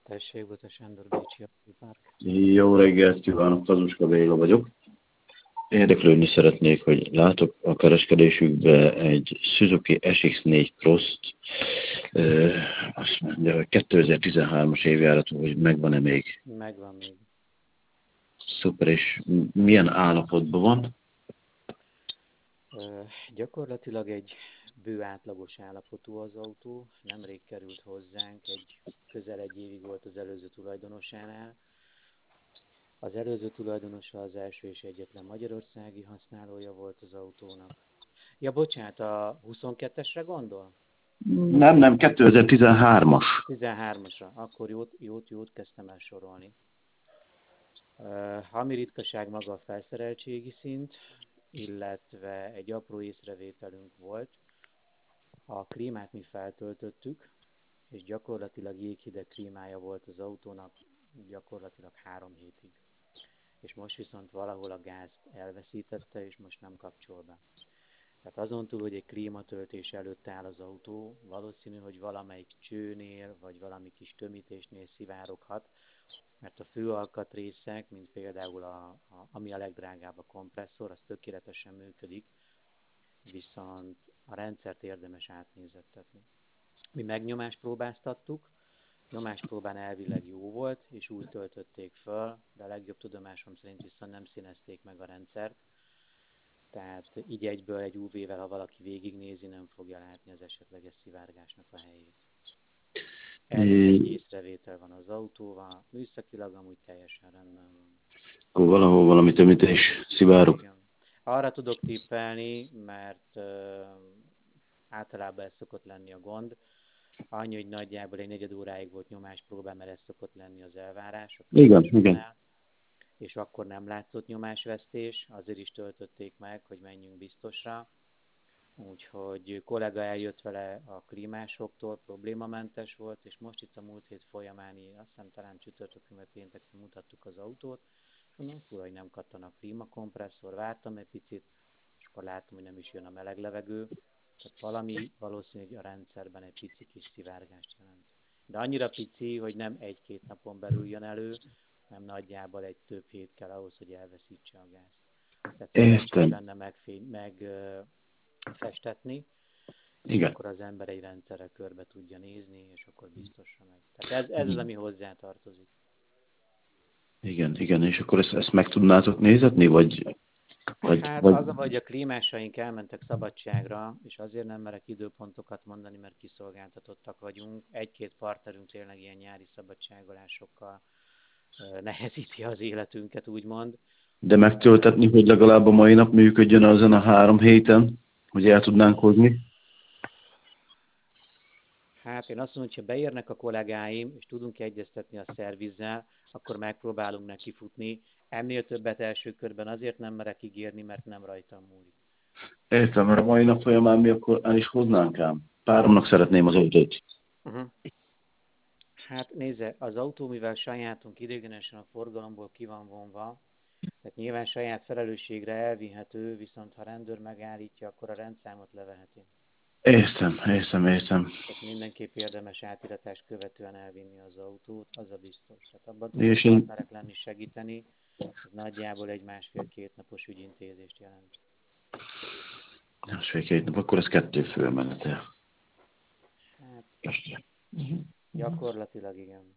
Tessék, Bota Sándor, Bécsi Park. Jó reggelt kívánok, Kazuska Béla vagyok. Érdeklődni szeretnék, hogy látok a kereskedésükbe egy Suzuki SX4 Cross-t, azt mondja, hogy 2013-as évjáratú, hogy megvan-e még. Megvan még. Szuper, és milyen állapotban van? Gyakorlatilag egy bő átlagos állapotú az autó. Nemrég került hozzánk, közel egy évig volt az előző tulajdonosánál. Az előző tulajdonosa az első és egyetlen magyarországi használója volt az autónak. Ja, bocsánat, a 22-esre gondol? Nem, 2013-as. 13-asra, akkor jót kezdtem el sorolni. Ami ritkaság maga a felszereltségi szint, illetve egy apró észrevételünk volt. A klímát mi feltöltöttük, és gyakorlatilag jéghideg klímája volt az autónak gyakorlatilag 3 hétig. És most viszont valahol a gázt elveszítette, és most nem kapcsol be. Tehát azon túl, hogy egy klímatöltés előtt áll az autó, valószínű, hogy valamelyik csőnél, vagy valami kis tömítésnél szivároghat, mert a fő alkatrészek, mint például ami a legdrágább a kompresszor, az tökéletesen működik, viszont a rendszert érdemes átnézettetni. Mi megnyomást próbáztattuk, nyomáspróbán elvileg jó volt, és úgy töltötték föl, de a legjobb tudomásom szerint viszont nem színezték meg a rendszert, tehát így egyből egy UV-vel, ha valaki végignézi, nem fogja látni az esetleges szivárgásnak a helyét. Egy észrevétel van az autóval, műszakilag amúgy teljesen rendben van. Akkor valahol valami tömítés szivárog. Igen. Arra tudok tippelni, mert általában ez szokott lenni a gond. Annyi, hogy nagyjából egy 4 óráig volt nyomáspróbán, mert ez szokott lenni az elvárás. Igen. És akkor nem látszott nyomásvesztés, azért is töltötték meg, hogy menjünk biztosra. Úgyhogy kollega eljött vele a klímásoktól, problémamentes volt, és most itt a múlt hét folyamán, azt hiszem talán csütörtökön vagy pénteken mutattuk az autót, és mondom, fura, hogy nem kattan a klímakompresszor, vártam egy picit, és akkor láttam, hogy nem is jön a meleg levegő, tehát valami valószínűleg a rendszerben egy pici kis szivárgást jelent. De annyira pici, hogy nem 1-2 napon belül jön elő, nem nagyjából egy több hét kell ahhoz, hogy elveszítse a gázt. Tehát szerencsés lenne megfestetni, és Igen. akkor az ember egy rendszerre körbe tudja nézni, és akkor biztosra megy. Tehát ez az, ami hozzá tartozik. Igen, és akkor ezt meg tudnátok nézetni, vagy... Hát az, hogy a klímásaink elmentek szabadságra, és azért nem merek időpontokat mondani, mert kiszolgáltatottak vagyunk. 1-2 partnerünk tényleg ilyen nyári szabadságolásokkal nehezíti az életünket, úgymond. De megtöltetni, hogy legalább a mai nap működjön azon a 3 héten, hogy el tudnánk hozni? Hát én azt mondom, hogy ha beérnek a kollégáim, és tudunk egyeztetni a szervizzel, akkor megpróbálunk neki futni. Ennél többet első körben azért nem merek ígérni, mert nem rajtam múlik. Értem, mert a mai nap folyamán mi akkor el is hoznánk ám. Páromnak szeretném az autót. Hát nézze, az autó, mivel sajátunk ideiglenesen a forgalomból ki van vonva, tehát nyilván saját felelősségre elvihető, viszont ha rendőr megállítja, akkor a rendszámot leveheti. Értem. Tehát mindenképp érdemes átiratást követően elvinni az autót, az a biztos. Tehát abban tudunk partnerek lenni, segíteni, ez nagyjából egy 1,5-2 napos ügyintézést jelent. 1,5-2 nap, akkor ez 2 főmenete. Hát, gyakorlatilag igen.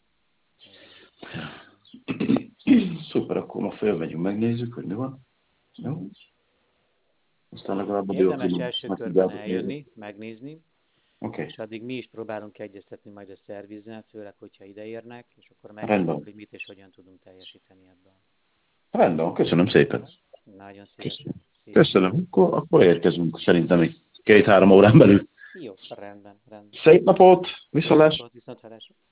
Szuper, akkor ma fölmegyünk, megnézzük, hogy mi van. Jó? Aztán legalább érdemes első körben eljönni, megnézni, okay. És addig mi is próbálunk egyeztetni majd a szervizzel, főleg, hogyha ideérnek, és akkor megnézzük, hogy mit és hogyan tudunk teljesíteni ebből. Rendben, köszönöm szépen. Nagyon szívesen. Köszönöm, akkor érkezünk szerintem egy 2-3 órán belül. Jó, rendben. Szép napot, viszontlátásra. Viszontlátásra.